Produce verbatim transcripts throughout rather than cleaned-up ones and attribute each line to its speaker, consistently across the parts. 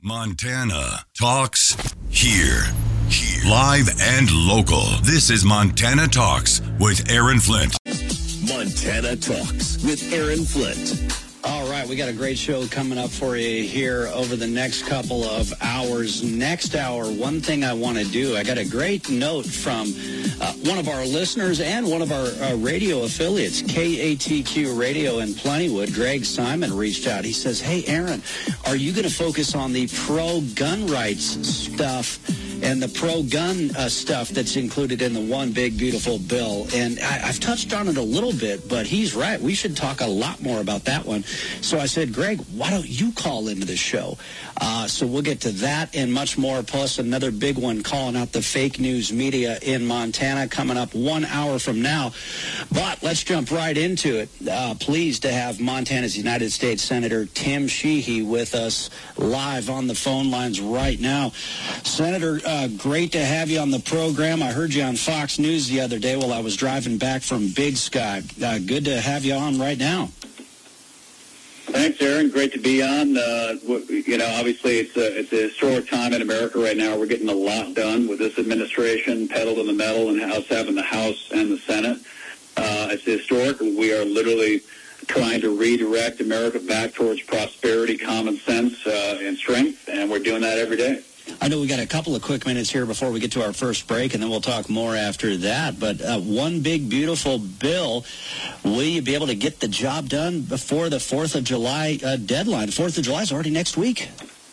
Speaker 1: Montana Talks here. Here. Live and local. This is Montana Talks with Aaron Flint.
Speaker 2: Montana Talks with Aaron Flint.
Speaker 3: All right, we got a great show coming up for you here over the next couple of hours. Next hour, one thing I want to do, I got a great note from uh, one of our listeners and one of our uh, radio affiliates, K A T Q Radio in Plentywood. Greg Simon reached out. He says, hey, Aaron, are you going to focus on the pro-gun rights stuff and the pro-gun uh, stuff that's included in the One Big Beautiful Bill? And I, I've touched on it a little bit, but he's right. We should talk a lot more about that one. So I said, Greg, why don't you call into the show? Uh, so we'll get to that and much more, plus another big one calling out the fake news media in Montana coming up one hour from now. But let's jump right into it. Uh, pleased to have Montana's United States Senator Tim Sheehy with us live on the phone lines right now. Senator, uh, great to have you on the program. I heard you on Fox News the other day while I was driving back from Big Sky. Uh, good to have you on right now.
Speaker 4: Thanks, Aaron. Great to be on. Uh, you know, obviously it's a, it's a historic time in America right now. We're getting a lot done with this administration, pedal to the metal, and House having the House and the Senate. Uh, it's historic. We are literally trying to redirect America back towards prosperity, common sense, uh, and strength, and we're doing that every day.
Speaker 3: I know we got a couple of quick minutes here before we get to our first break, and then we'll talk more after that. But uh, one big, beautiful bill. Will you be able to get the job done before the fourth of July uh, deadline? fourth of July is already next week.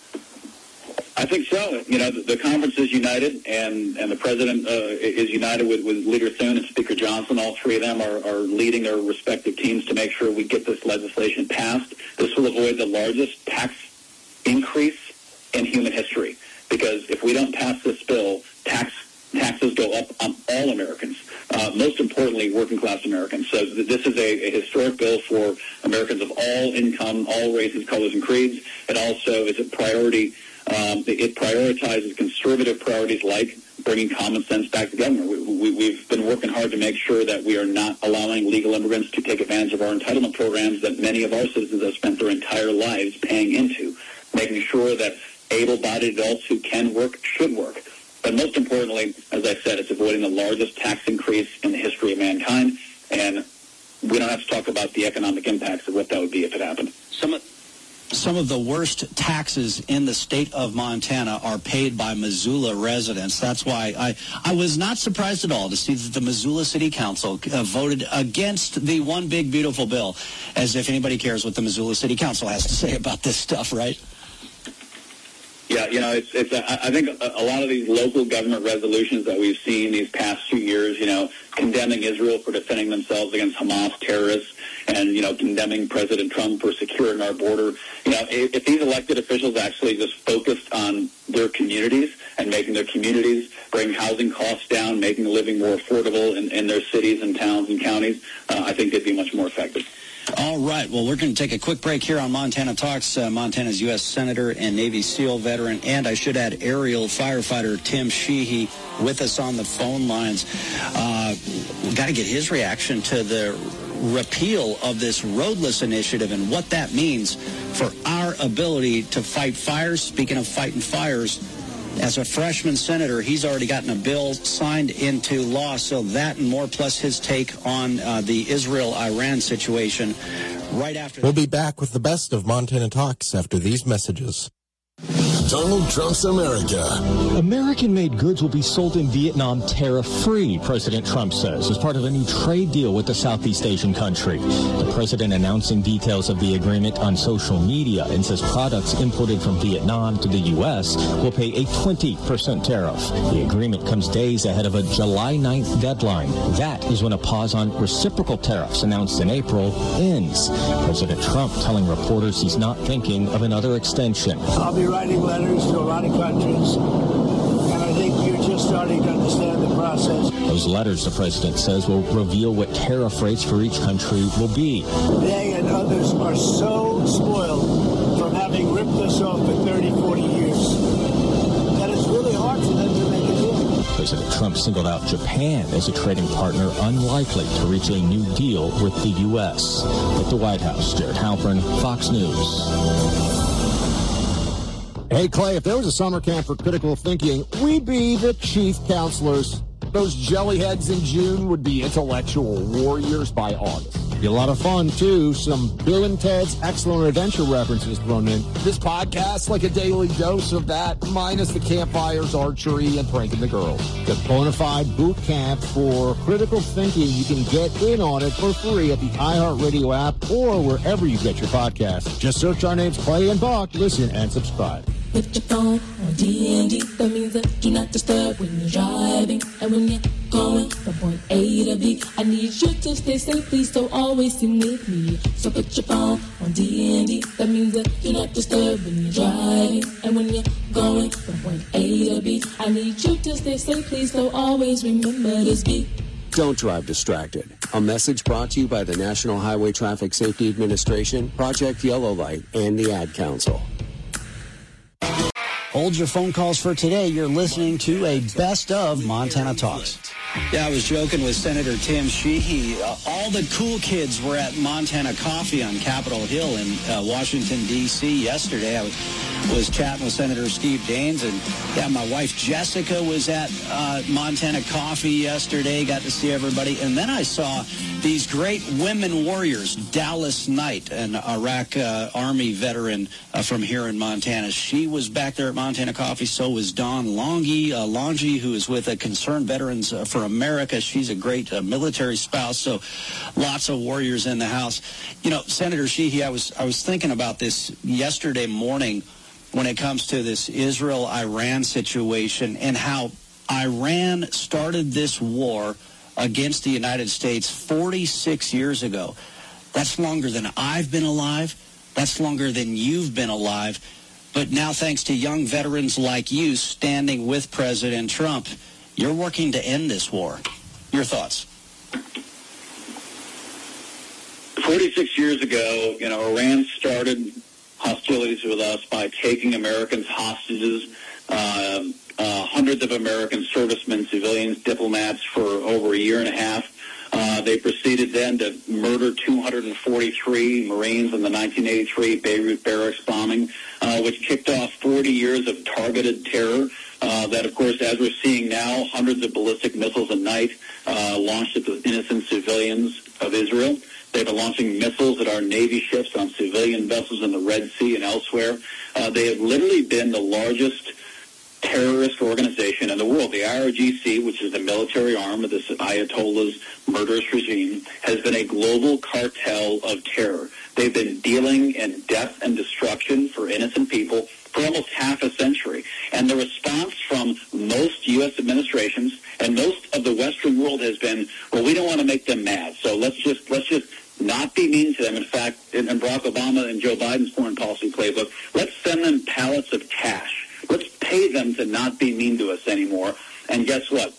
Speaker 4: I think so. You know, the, the conference is united, and, and the president uh, is united with, with Leader Thune and Speaker Johnson. All three of them are, are leading their respective teams to make sure we get this legislation passed. This will avoid the largest tax increase in human history. Because if we don't pass this bill, tax taxes go up on all Americans, uh, most importantly, working-class Americans. So th- this is a, a historic bill for Americans of all income, all races, colors, and creeds. It also is a priority. Um, it prioritizes conservative priorities like bringing common sense back to government. We, we, we've been working hard to make sure that we are not allowing legal immigrants to take advantage of our entitlement programs that many of our citizens have spent their entire lives paying into, making sure that able-bodied adults who can work should work. But most importantly, as I said, it's avoiding the largest tax increase in the history of mankind, and we don't have to talk about the economic impacts of what that would be if it happened.
Speaker 3: Some of, some of the worst taxes in the state of Montana are paid by Missoula residents. That's why I, I was not surprised at all to see that the Missoula City Council uh, voted against the One Big Beautiful Bill, as if anybody cares what the Missoula City Council has to say about this stuff, right?
Speaker 4: Yeah, you know, it's, it's. I think a, a lot of these local government resolutions that we've seen these past few years, you know, condemning Israel for defending themselves against Hamas terrorists and, you know, condemning President Trump for securing our border. You know, if, if these elected officials actually just focused on their communities and making their communities, bring housing costs down, making living more affordable in, in their cities and towns and counties, uh, I think they'd be much more effective.
Speaker 3: All right. Well, we're going to take a quick break here on Montana Talks. Uh, Montana's U S Senator and Navy SEAL veteran, and I should add aerial firefighter Tim Sheehy with us on the phone lines. Uh, we've got to get his reaction to the repeal of this roadless initiative and what that means for our ability to fight fires. Speaking of fighting fires, as a freshman senator, he's already gotten a bill signed into law. So that and more, plus his take on uh, the Israel-Iran situation right after.
Speaker 5: We'll be back with the best of Montana Talks after these messages.
Speaker 2: Donald Trump's America.
Speaker 6: American-made goods will be sold in Vietnam tariff-free, President Trump says, as part of a new trade deal with the Southeast Asian country. The president announcing details of the agreement on social media and says products imported from Vietnam to the U S will pay a twenty percent tariff. The agreement comes days ahead of a July ninth deadline. That is when a pause on reciprocal tariffs announced in April ends. President Trump telling reporters he's not thinking of another extension.
Speaker 7: I'll be writing letters to a lot of countries, and I think you're just starting to understand the process.
Speaker 6: Those letters, the president says, will reveal what tariff rates for each country will be.
Speaker 7: They and others are so spoiled from having ripped us off for thirty, forty years that it's really hard for them to make a deal.
Speaker 6: President Trump singled out Japan as a trading partner unlikely to reach a new deal with the U S. At the White House, Jared Halpern, Fox News.
Speaker 8: Hey, Clay, if there was a summer camp for critical thinking, we'd be the chief counselors. Those jellyheads in June would be intellectual warriors by August. Be a lot of fun, too. Some Bill and Ted's Excellent Adventure references thrown in. This podcast's like a daily dose of that, minus the campfires, archery, and pranking the girls. The Bonafide Boot Camp for critical thinking. You can get in on it for free at the iHeartRadio app or wherever you get your podcasts. Just search our names, Clay and Buck. Listen and subscribe.
Speaker 9: Put your phone on D and D. That means that do not disturb when you're driving. And when you're going from point A to B, I need you to stay safe. Please don't always sing with me. So put your phone on D and D. That means that do not disturb when you're driving. And when you're going from point A to B, I need you to stay safe. Please don't always remember this beat.
Speaker 10: Don't drive distracted. A message brought to you by the National Highway Traffic Safety Administration, Project Yellow Light, and the Ad Council.
Speaker 3: Hold your phone calls for today. You're listening to a best of Montana Talks. Yeah, I was joking with Senator Tim Sheehy. Uh, all the cool kids were at Montana Coffee on Capitol Hill in uh, Washington, D C yesterday. I was, was chatting with Senator Steve Daines, and yeah, my wife Jessica was at uh, Montana Coffee yesterday. Got to see everybody. And then I saw these great women warriors, Dallas Knight, an Iraq uh, Army veteran uh, from here in Montana. She was back there at Montana Coffee. So was Dawn Longy, uh, Longy, who is with uh, Concerned Veterans uh, for America. She's a great uh, military spouse. So lots of warriors in the house. You know, Senator Sheehy, I was I was thinking about this yesterday morning when it comes to this Israel-Iran situation and how Iran started this war against the United States forty-six years ago. That's longer than I've been alive. That's longer than you've been alive. But now, thanks to young veterans like you standing with President Trump, you're working to end this war. Your thoughts?
Speaker 4: forty-six years ago, you know, Iran started hostilities with us by taking Americans hostages, uh, uh, hundreds of American servicemen, civilians, diplomats for over a year and a half. Uh, they proceeded then to murder two hundred forty-three Marines in the nineteen eighty-three Beirut barracks bombing, uh, which kicked off forty years of targeted terror. Uh, that, of course, as we're seeing now, hundreds of ballistic missiles a night uh, launched at the innocent civilians of Israel. They've been launching missiles at our Navy ships on civilian vessels in the Red Sea and elsewhere. Uh, they have literally been the largest terrorist organization in the world. The I R G C, which is the military arm of this Ayatollah's murderous regime, has been a global cartel of terror. They've been dealing in death and destruction for innocent people for almost half a century. And the response from most U S administrations and most of the Western world has been, well, we don't want to make them mad, so let's just let's just not be mean to them. In fact, in, in Barack Obama and Joe Biden's foreign policy playbook, let's send them pallets of cash. Let's pay them to not be mean to us anymore. And guess what?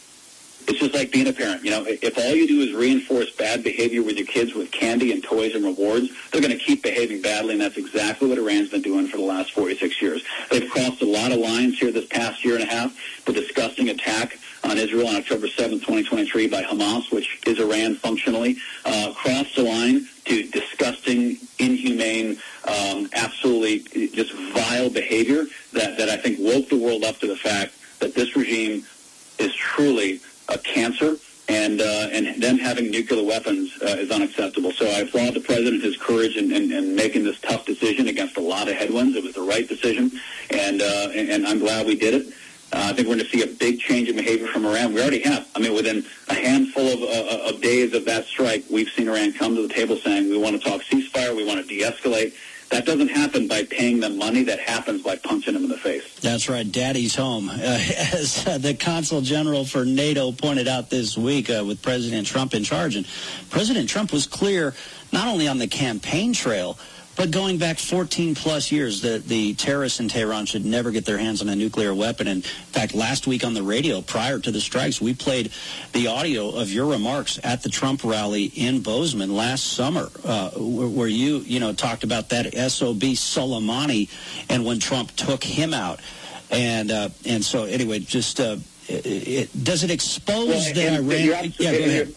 Speaker 4: It's just like being a parent. You know, if all you do is reinforce bad behavior with your kids with candy and toys and rewards, they're going to keep behaving badly, and that's exactly what Iran's been doing for the last forty-six years. They've crossed a lot of lines here this past year and a half. The disgusting attack on Israel on October seventh, twenty twenty-three by Hamas, which is Iran functionally, uh, crossed the line to disgusting, inhumane, um, absolutely just vile behavior that, that I think woke the world up to the fact that this regime is truly a cancer, and uh, and them having nuclear weapons uh, is unacceptable. So I applaud the president, his courage in, in, in making this tough decision against a lot of headwinds. It was the right decision, and uh, and, and I'm glad we did it. Uh, I think we're going to see a big change in behavior from Iran. We already have. I mean, within a handful of, uh, of days of that strike, we've seen Iran come to the table saying, we want to talk ceasefire, we want to de-escalate. That doesn't happen by paying them money. That happens by punching them in the face.
Speaker 3: That's right. Daddy's home. Uh, as uh, the Consul General for NATO pointed out this week uh, with President Trump in charge. And President Trump was clear not only on the campaign trail, but going back fourteen plus years, the, the terrorists in Tehran should never get their hands on a nuclear weapon. And in fact, last week on the radio, prior to the strikes, we played the audio of your remarks at the Trump rally in Bozeman last summer, uh, where, where you, you know, talked about that S O B Soleimani and when Trump took him out. And uh, and so anyway, just uh, it, it, does it expose
Speaker 4: well,
Speaker 3: that
Speaker 4: and,
Speaker 3: Iran?
Speaker 4: and
Speaker 3: yeah, go ahead.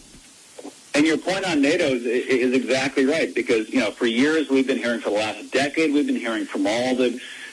Speaker 4: And your point on NATO is, is exactly right, because, you know, for years we've been hearing, for the last decade, we've been hearing from all the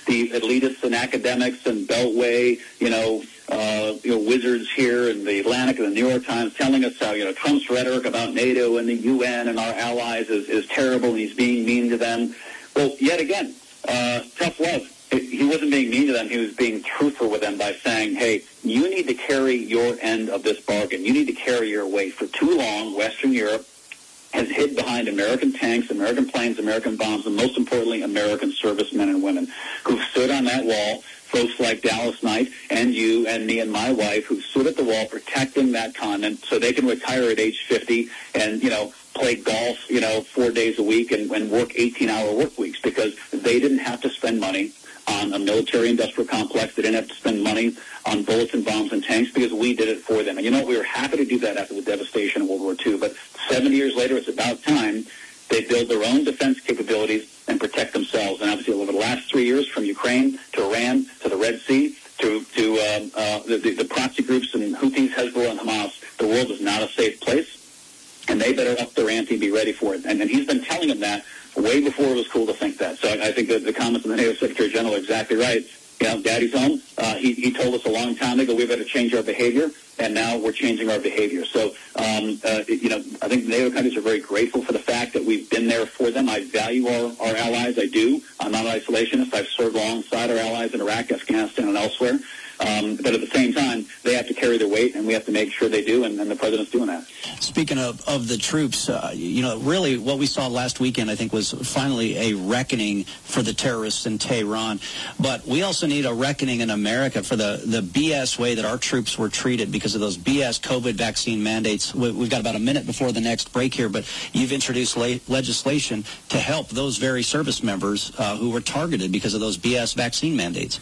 Speaker 4: the elitists and academics and Beltway, you know, uh, you know, wizards here in the Atlantic and the New York Times telling us how, you know, Trump's rhetoric about NATO and the U N and our allies is, is terrible and he's being mean to them. Well, yet again, uh, tough love. He wasn't being mean to them. He was being truthful with them by saying, hey, you need to carry your end of this bargain. You need to carry your weight. For too long, Western Europe has hid behind American tanks, American planes, American bombs, and most importantly, American servicemen and women who've stood on that wall, folks like Dallas Knight and you and me and my wife who stood at the wall protecting that continent so they can retire at age fifty and, you know, play golf, you know, four days a week and, and work eighteen-hour work weeks because they didn't have to spend money on a military-industrial complex. They didn't have to spend money on bullets and bombs and tanks because we did it for them. And, you know, we were happy to do that after the devastation of World War Two. But seventy years later, it's about time they build their own defense capabilities and protect themselves. And obviously, over the last three years, from Ukraine to Iran to the Red Sea to, to uh, uh, the, the, the proxy groups and Houthis, Hezbollah, and Hamas, the world is not a safe place. And they better up their ante and be ready for it. And, and he's been telling them that way before it was cool to think that. So I, I think that the comments from the NATO Secretary General are exactly right. You know, Daddy's home. Uh, he, he told us a long time ago we've got to change our behavior, and now we're changing our behavior. So, um, uh, you know, I think the NATO countries are very grateful for the fact that we've been there for them. I value our, our allies. I do. I'm not an isolationist. I've served alongside our allies in Iraq, Afghanistan, and elsewhere. Um, but at the same time, they have to carry their weight, and we have to make sure they do, and, and the president's doing that.
Speaker 3: Speaking of, of the troops, uh, you know, really what we saw last weekend, I think, was finally a reckoning for the terrorists in Tehran. But we also need a reckoning in America for the, the B S way that our troops were treated because of those B S COVID vaccine mandates. We, we've got about a minute before the next break here, but you've introduced le- legislation to help those very service members uh, who were targeted because of those B S vaccine mandates.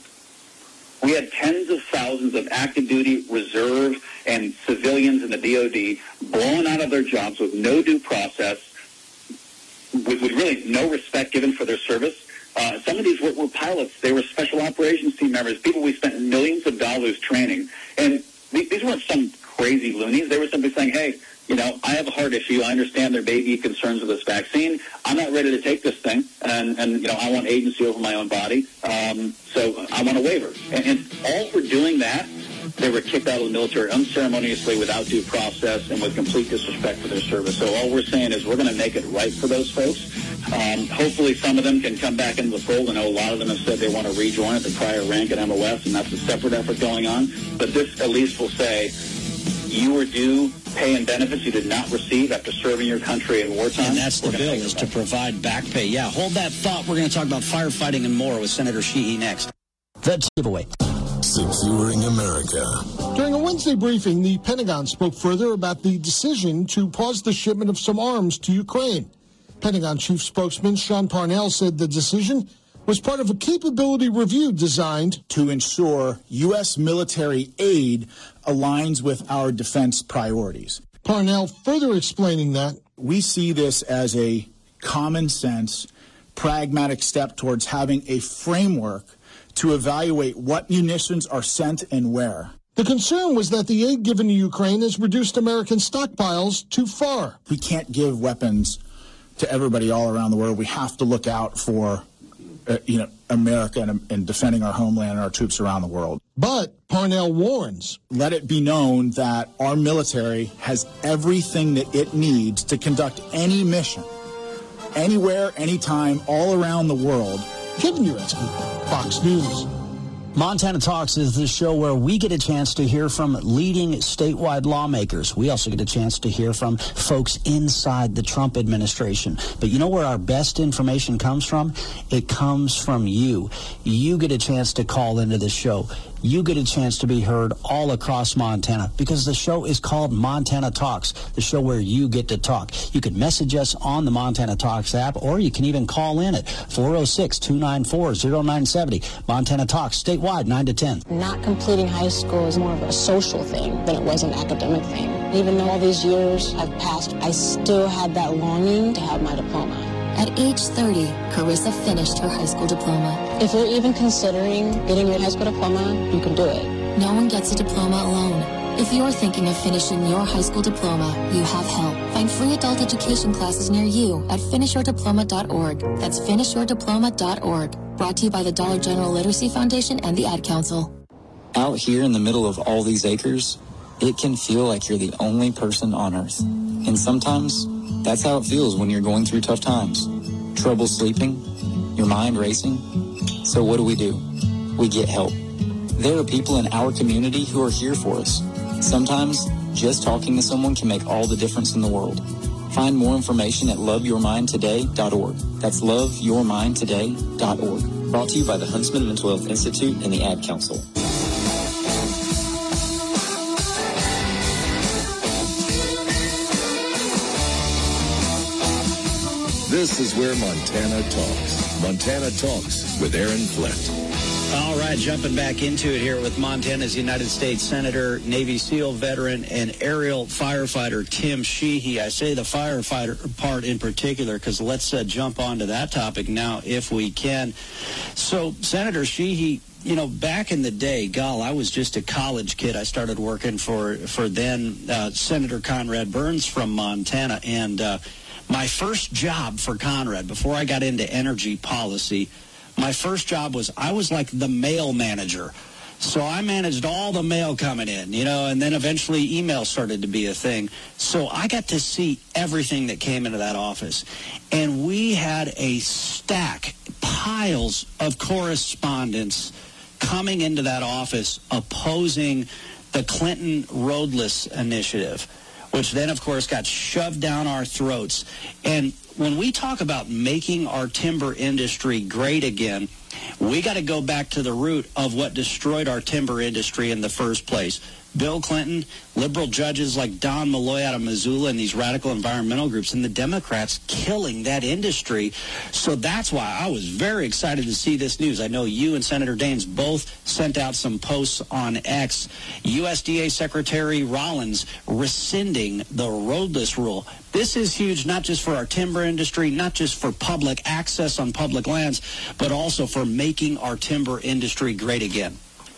Speaker 4: We had tens of thousands of active duty, reserve, and civilians in the D O D blown out of their jobs with no due process, with, with really no respect given for their service. Uh, some of these were, were pilots. They were special operations team members, people we spent millions of dollars training. And these, these weren't some crazy loonies. They were simply saying, hey, you know, I have a heart issue. I understand there may be concerns with this vaccine. I'm not ready to take this thing, and, and you know, I want agency over my own body, um, so I want a waiver. And, and all for doing that, they were kicked out of the military unceremoniously, without due process, and with complete disrespect for their service. So all we're saying is we're going to make it right for those folks. Um, hopefully some of them can come back into the fold. I know a lot of them have said they want to rejoin at the prior rank at M O S, and that's a separate effort going on. But this at least will say, you were due pay and benefits you did not receive after serving your country in wartime.
Speaker 3: And that's the bill, is to provide back pay. Yeah, hold that thought. We're going to talk about firefighting and more with Senator Sheehy next. That's giveaway.
Speaker 2: Securing America.
Speaker 8: During a Wednesday briefing, the Pentagon spoke further about the decision to pause the shipment of some arms to Ukraine. Pentagon Chief Spokesman Sean Parnell said the decision was part of a capability review designed
Speaker 11: to ensure U S military aid aligns with our defense priorities.
Speaker 8: Parnell further explaining that
Speaker 11: we see this as a common sense, pragmatic step towards having a framework to evaluate what munitions are sent and where.
Speaker 8: The concern was that the aid given to Ukraine has reduced American stockpiles too far.
Speaker 11: We can't give weapons to everybody all around the world. We have to look out for Uh, you know, America and, and defending our homeland and our troops around the world.
Speaker 8: But Parnell warns,
Speaker 11: let it be known that our military has everything that it needs to conduct any mission, anywhere, anytime, all around the world.
Speaker 8: Kevin Uretsky, Fox News.
Speaker 12: Montana Talks is the show where we get a chance to hear from leading statewide lawmakers. We also get a chance to hear from folks inside the Trump administration. But you know where our best information comes from? It comes from you. You get a chance to call into the show. You get a chance to be heard all across Montana because the show is called Montana Talks, the show where you get to talk. You can message us on the Montana Talks app, or you can even call in at four oh six, two nine four, oh nine seven oh. Montana Talks, statewide, nine to ten.
Speaker 13: Not completing high school is more of a social thing than it was an academic thing. Even though all these years have passed, I still had that longing to have my diploma.
Speaker 14: At age thirty, Carissa finished her high school diploma.
Speaker 13: If you're even considering getting your high school diploma, you can do it.
Speaker 14: No one gets a diploma alone. If you're thinking of finishing your high school diploma, you have help. Find free adult education classes near you at finish your diploma dot org. That's finish your diploma dot org. Brought to you by the Dollar General Literacy Foundation and the Ad Council.
Speaker 15: Out here in the middle of all these acres, it can feel like you're the only person on Earth. And sometimes, that's how it feels when you're going through tough times. Trouble sleeping, your mind racing. So what do we do? We get help. There are people in our community who are here for us. Sometimes, just talking to someone can make all the difference in the world. Find more information at love your mind today dot org. That's love your mind today dot org. Brought to you by the Huntsman Mental Health Institute and the Ad Council.
Speaker 2: This is where Montana talks. Montana Talks with Aaron Flett.
Speaker 3: All right, jumping back into it here with Montana's United States Senator, Navy SEAL veteran, and aerial firefighter Tim Sheehy. I say the firefighter part in particular because let's uh, jump onto that topic now if we can. So, Senator Sheehy, you know, back in the day, gall, I was just a college kid. I started working for, for then uh, Senator Conrad Burns from Montana, and uh, my first job for Conrad, before I got into energy policy, my first job was I was like the mail manager. So I managed all the mail coming in, you know, and then eventually email started to be a thing. So I got to see everything that came into that office. And we had a stack, piles of correspondence coming into that office opposing the Clinton Roadless Initiative, which then, of course, got shoved down our throats. And when we talk about making our timber industry great again, we got to go back to the root of what destroyed our timber industry in the first place. Bill Clinton, liberal judges like Don Malloy out of Missoula, and these radical environmental groups, and the Democrats killing that industry. So that's why I was very excited to see this news. I know you and Senator Daines both sent out some posts on X. U S D A Secretary Rollins rescinding the roadless rule. This is huge, not just for our timber industry, not just for public access on public lands, but also for making our timber industry great again.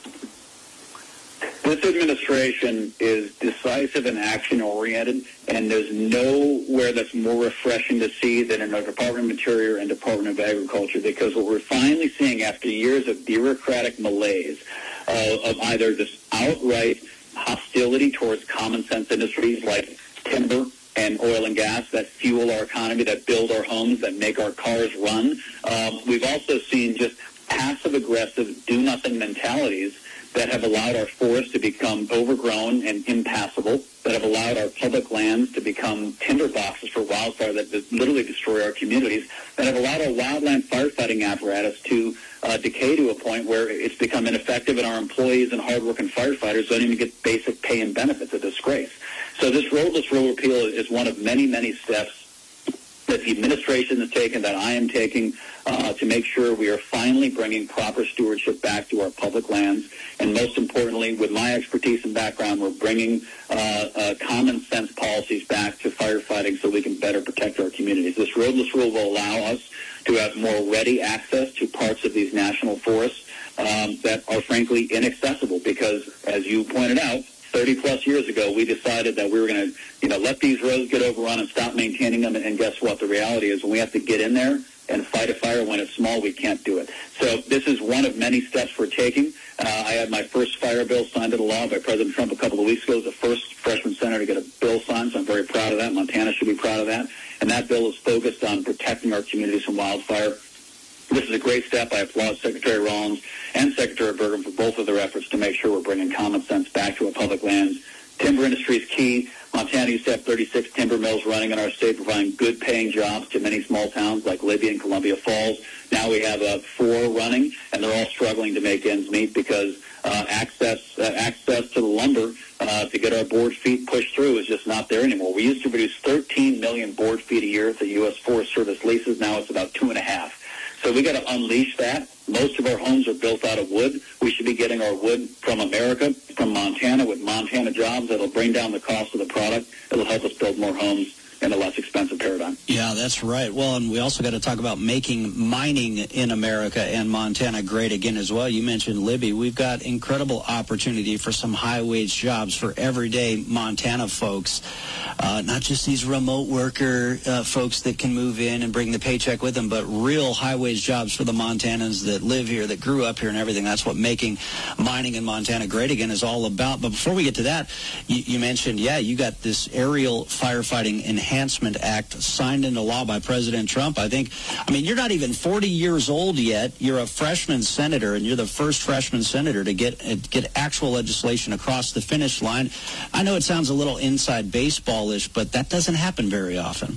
Speaker 4: This administration is decisive and action-oriented, and there's nowhere that's more refreshing to see than in our Department of Interior and Department of Agriculture, because what we're finally seeing after years of bureaucratic malaise, uh, of either just outright hostility towards common-sense industries like timber and oil and gas that fuel our economy, that build our homes, that make our cars run. Um, we've also seen just passive-aggressive, do-nothing mentalities that have allowed our forests to become overgrown and impassable, that have allowed our public lands to become tinder boxes for wildfire that literally destroy our communities, that have allowed our wildland firefighting apparatus to uh, decay to a point where it's become ineffective, and our employees and hardworking firefighters don't even get basic pay and benefits, a disgrace. So this roadless rule repeal is one of many, many steps that the administration has taken, that I am taking, uh, to make sure we are finally bringing proper stewardship back to our public lands. And most importantly, with my expertise and background, we're bringing uh, uh, common sense policies back to firefighting so we can better protect our communities. This roadless rule will allow us to have more ready access to parts of these national forests um, that are frankly inaccessible because, as you pointed out, thirty plus years ago, we decided that we were going to, you know, let these roads get overrun and stop maintaining them. And guess what? The reality is when we have to get in there and fight a fire when it's small, we can't do it. So this is one of many steps we're taking. Uh, I had my first fire bill signed into law by President Trump a couple of weeks ago. The first freshman senator to get a bill signed, so I'm very proud of that. Montana should be proud of that. And that bill is focused on protecting our communities from wildfire. This is a great step. I applaud Secretary Rollins and Secretary Burgum for both of their efforts to make sure we're bringing common sense back to our public lands. Timber industry is key. Montana used to have thirty-six timber mills running in our state, providing good-paying jobs to many small towns like Libya and Columbia Falls. Now we have uh, four running, and they're all struggling to make ends meet because uh, access uh, access to the lumber uh, to get our board feet pushed through is just not there anymore. We used to produce thirteen million board feet a year that U S Forest Service leases. Now it's about two and a half. So we got to unleash that. Most of our homes are built out of wood. We should be getting our wood from America, from Montana, with Montana jobs. That'll bring down the cost of the product. It'll help us build more homes in a less expensive paradigm.
Speaker 3: Yeah, that's That's right. Well, and we also got to talk about making mining in America and Montana great again as well. You mentioned Libby. We've got incredible opportunity for some high-wage jobs for everyday Montana folks, uh, not just these remote worker uh, folks that can move in and bring the paycheck with them, but real high-wage jobs for the Montanans that live here, that grew up here and everything. That's what making mining in Montana great again is all about. But before we get to that, you, you mentioned, yeah, you got this Aerial Firefighting Enhancement Act signed into law by President Trump. I think, I mean, you're not even forty years old yet. You're a freshman senator, and you're the first freshman senator to get uh, get actual legislation across the finish line. I know it sounds a little inside baseball-ish, but that doesn't happen very often.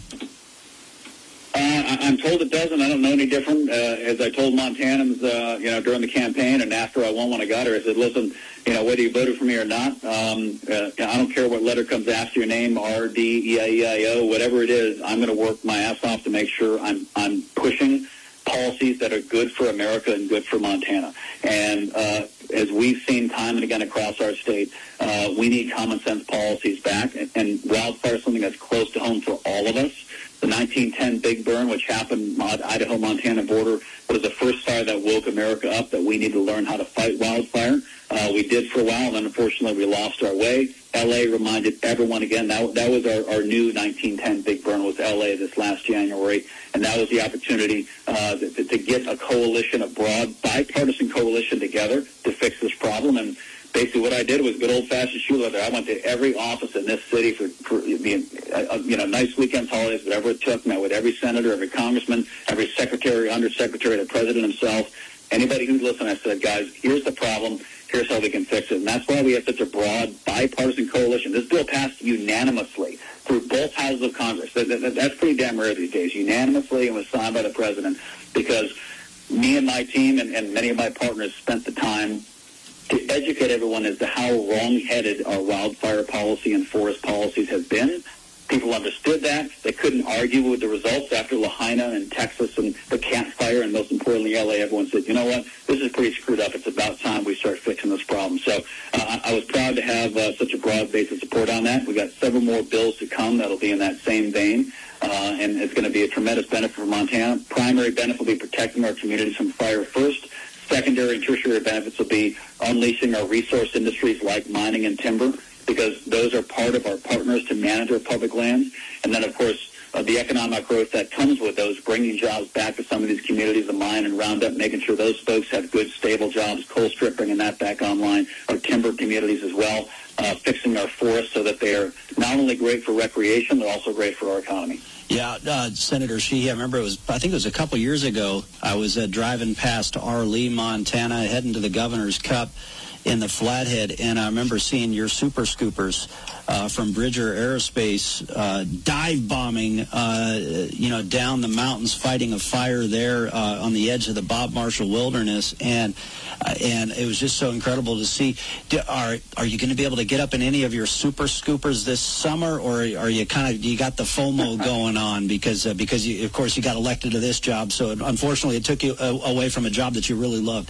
Speaker 4: Uh, I'm told it doesn't. I don't know any different. Uh, as I told Montanans, uh, you know, during the campaign and after I won when I got her, I said, listen, you know, whether you voted for me or not, um, uh, I don't care what letter comes after your name, R, D, E I E I O, whatever it is, I'm going to work my ass off to make sure I'm I'm pushing policies that are good for America and good for Montana. And uh, as we've seen time and again across our state, uh, we need common sense policies back. And, and wildfire is something that's close to home for all of us. The nineteen ten Big Burn, which happened on the Idaho-Montana border, was the first fire that woke America up that we need to learn how to fight wildfire. Uh, we did for a while, and then unfortunately we lost our way. L A reminded everyone again, that, that was our, our new nineteen ten Big Burn, was L A this last January, and that was the opportunity uh, to, to get a coalition, a broad bipartisan coalition together to fix this problem. And basically what I did was good old-fashioned shoe leather. I went to every office in this city for, for the, uh, you know, nice weekends, holidays, whatever it took. Met with every senator, every congressman, every secretary, undersecretary, the president himself, anybody who'd listen. I said, guys, here's the problem. Here's how we can fix it. And that's why we have such a broad bipartisan coalition. This bill passed unanimously through both houses of Congress. That, that, that's pretty damn rare these days. Unanimously, and was signed by the president, because me and my team and, and many of my partners spent the time to educate everyone as to how wrong-headed our wildfire policy and forest policies have been. People understood that. They couldn't argue with the results after Lahaina and Texas and the Camp Fire, and most importantly, L A. Everyone said, you know what, this is pretty screwed up. It's about time we start fixing this problem. So uh, I was proud to have uh, such a broad base of support on that. We got several more bills to come that'll be in that same vein, uh, and it's going to be a tremendous benefit for Montana. Primary benefit will be protecting our communities from fire first. Secondary and tertiary benefits will be unleashing our resource industries like mining and timber, because those are part of our partners to manage our public lands. And then, of course, uh, the economic growth that comes with those, bringing jobs back to some of these communities, the mine and Roundup, making sure those folks have good, stable jobs, coal strip, bringing that back online, our timber communities as well, uh, fixing our forests so that they are not only great for recreation, they're also great for our economy.
Speaker 3: Yeah, uh, Senator Sheehy, I remember it was, I think it was a couple years ago, I was uh, driving past Arlee, Montana, heading to the Governor's Cup in the Flathead, and I remember seeing your Super Scoopers uh, from Bridger Aerospace uh, dive bombing, uh, you know, down the mountains, fighting a fire there uh, on the edge of the Bob Marshall Wilderness, and uh, and it was just so incredible to see. Do, are are you going to be able to get up in any of your Super Scoopers this summer, or are you kind of you got the FOMO going on because uh, because you, of course you got elected to this job, so it, unfortunately it took you uh, away from a job that you really loved?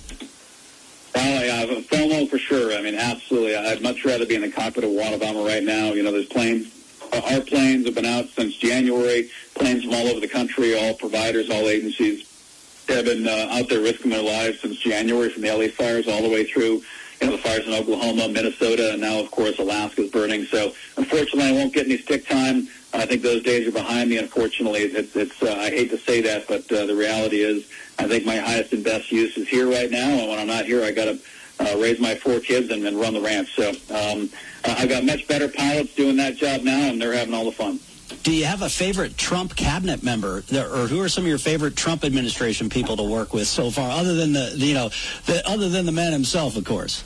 Speaker 4: Oh, yeah, FOMO for sure. I mean, absolutely. I'd much rather be in the cockpit of a water bomber right now. You know, there's planes. Our planes have been out since January. Planes from all over the country, all providers, all agencies have been uh, out there risking their lives since January, from the L A fires all the way through, you know, the fires in Oklahoma, Minnesota, and now, of course, Alaska's burning. So, unfortunately, I won't get any stick time. I think those days are behind me. Unfortunately, it's, it's uh, I hate to say that, but uh, the reality is I think my highest and best use is here right now, and when I'm not here, I got to uh, raise my four kids and then run the ranch. So um, I've got much better pilots doing that job now, and they're having all the fun.
Speaker 3: Do you have a favorite Trump cabinet member, or who are some of your favorite Trump administration people to work with so far, other than the, you know, the, other than the man himself, of course?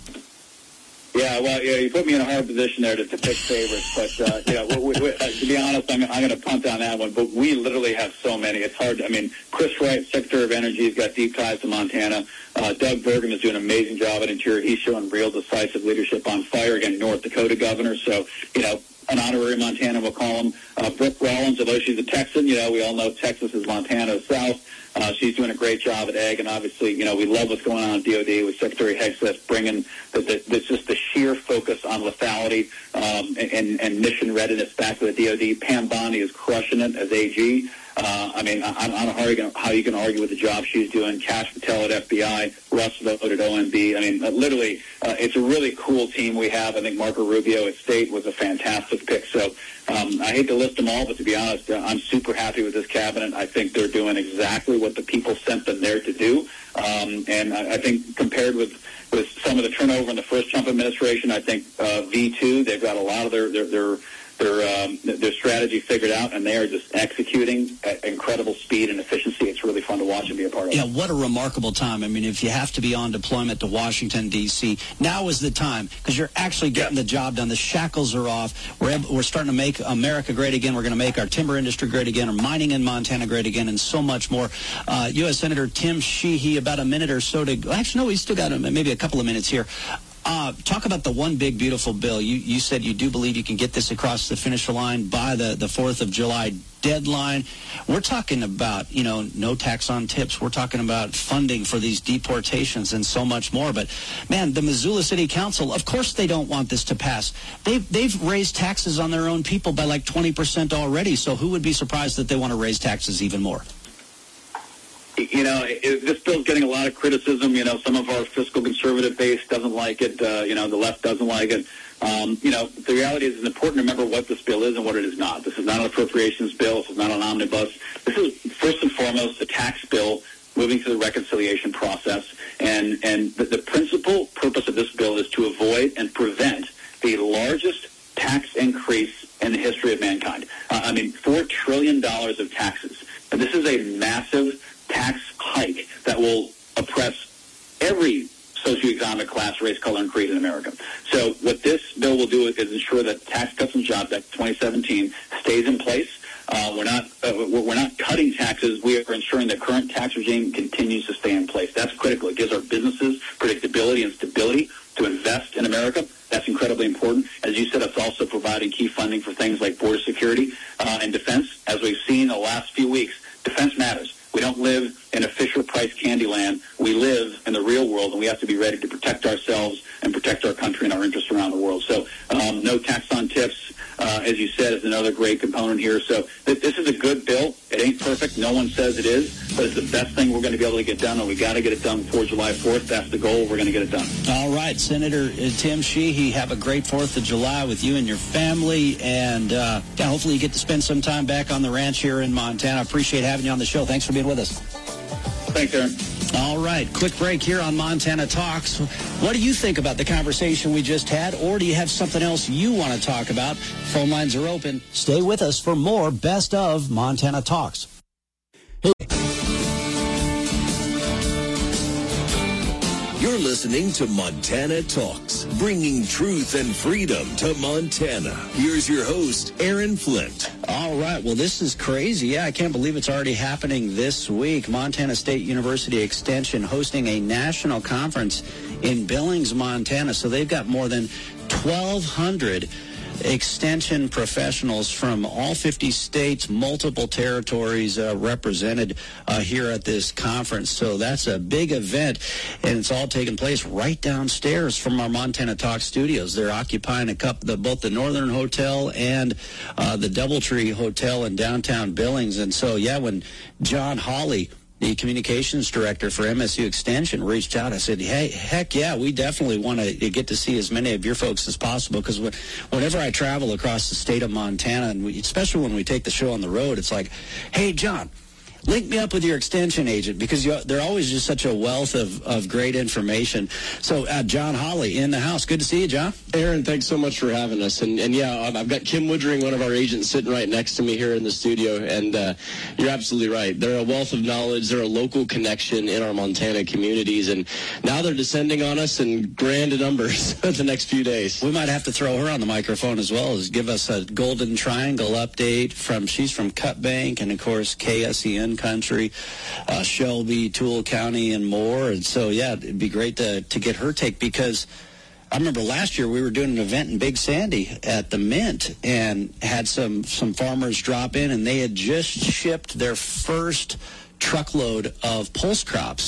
Speaker 4: Yeah, well, yeah, you put me in a hard position there to, to pick favorites, but, uh, yeah, we, we, uh, to be honest, I'm, I'm going to punt on that one, but we literally have so many. It's hard to, I mean, Chris Wright, Secretary of Energy, has got deep ties to Montana. Uh, Doug Burgum is doing an amazing job at Interior. He's showing real decisive leadership on fire. Again, North Dakota governor, so, you know, an honorary Montana, we'll call him. Uh, Brooke Rollins, although she's a Texan, you know, we all know Texas is Montana's south. Uh, she's doing a great job at Ag, and obviously, you know, we love what's going on at D O D with Secretary Hegseth bringing the, the, the, just the sheer focus on lethality um, and, and mission readiness back to the D O D. Pam Bondi is crushing it as A G. Uh, I mean, I, I don't know how you can argue with the job she's doing. Kash Patel at F B I, Russ Vought at O M B. I mean, uh, literally, uh, it's a really cool team we have. I think Marco Rubio at State was a fantastic pick. So um, I hate to list them all, but to be honest, uh, I'm super happy with this cabinet. I think they're doing exactly what the people sent them there to do. Um, and I, I think compared with, with some of the turnover in the first Trump administration, I think uh, V two, they've got a lot of their their their their, um, their strategy figured out, and they are just executing at incredible speed and efficiency. It's really fun to watch and be a part of.
Speaker 16: Yeah, what a remarkable time. I mean, if you have to be on deployment to Washington, D C, now is the time, because you're actually getting yeah. the job done. The shackles are off. We're, able, we're starting to make America great again. We're going to make our timber industry great again, our mining in Montana great again, and so much more. Uh, U S Senator Tim Sheehy, about a minute or so to go. Actually, no, he's still got a, maybe a couple of minutes here. Uh, talk about the one big, beautiful bill. You, you said you do believe you can get this across the finish line by the, the fourth of July deadline. We're talking about, you know, no tax on tips. We're talking about funding for these deportations and so much more. But, man, the Missoula City Council, of course they don't want this to pass. They've, they've raised taxes on their own people by like twenty percent already. So who would be surprised that they want to raise taxes even more?
Speaker 4: You know, it, this bill's getting a lot of criticism. You know, some of our fiscal conservative base doesn't like it. Uh, you know, the left doesn't like it. Um, you know, the reality is it's important to remember what this bill is and what it is not. This is not an appropriations bill. This is not an omnibus. This is, first and foremost, a tax bill moving through the reconciliation process. And, and the, the principal purpose of this bill is to avoid and prevent the largest tax increase in the history of mankind. Uh, I mean, four trillion dollars of taxes. And this is a massive tax hike that will oppress every socioeconomic class, race, color, and creed in America. So what this bill will do is ensure that Tax Cuts and Jobs Act twenty seventeen stays in place. Uh, we're not uh, we're not cutting taxes. We are ensuring the current tax regime continues to stay in place. That's critical. It gives our businesses predictability and stability to invest in America. That's incredibly important. As you said, it's also providing key funding for things like border security uh, and defense. As we've seen in the last few weeks, defense matters. We don't live in a Fisher-Price candy land. We live in the real world, and we have to be ready to protect ourselves and protect our country and our interests around the world. So um, no tax on tips, uh, as you said, is another great component here. So th- this is a good bill. It ain't perfect. No one says it is, but it's the best thing we're going to be able to get done, and we got to get it done before July fourth. That's the goal. We're going to get it done.
Speaker 16: All right, Senator Tim Sheehy, have a great fourth of July with you and your family, and uh, yeah, hopefully you get to spend some time back on the ranch here in Montana. I appreciate having you on the show. Thanks for being with us.
Speaker 4: Thanks, Aaron.
Speaker 16: All right, quick break here on Montana Talks. What do you think about the conversation we just had, or do you have something else you want to talk about? Phone lines are open.
Speaker 12: Stay with us for more Best of Montana Talks.
Speaker 2: Hey. You're listening to Montana Talks, bringing truth and freedom to Montana. Here's your host, Aaron Flint.
Speaker 16: All right. Well, this is crazy. Yeah, I can't believe it's already happening this week. Montana State University Extension hosting a national conference in Billings, Montana. So they've got more than twelve hundred extension professionals from all fifty states, multiple territories uh, represented uh, here at this conference. So that's a big event, and it's all taking place right downstairs from our Montana Talk studios. They're occupying a couple, the, both the Northern Hotel and uh, the Doubletree Hotel in downtown Billings. And so, yeah, when John Hawley, the communications director for M S U Extension, reached out, I said, hey, heck yeah, we definitely want to get to see as many of your folks as possible, because whenever I travel across the state of Montana, and we, especially when we take the show on the road, it's like, hey, John, link me up with your extension agent, because you, they're always just such a wealth of, of great information. So, uh, John Hawley in the house. Good to see you, John.
Speaker 17: Aaron, thanks so much for having us. And, and yeah, I've got Kim Woodring, one of our agents, sitting right next to me here in the studio. And uh, you're absolutely right. They're a wealth of knowledge. They're a local connection in our Montana communities. And now they're descending on us in grand numbers the next few days.
Speaker 16: We might have to throw her on the microphone as well, as give us a Golden Triangle update. From She's from Cut Bank, and, of course, K S E N Country, uh, Shelby, Toole County, and more. And so, yeah, it'd be great to, to get her take, because I remember last year we were doing an event in Big Sandy at the Mint and had some, some farmers drop in, and they had just shipped their first truckload of pulse crops.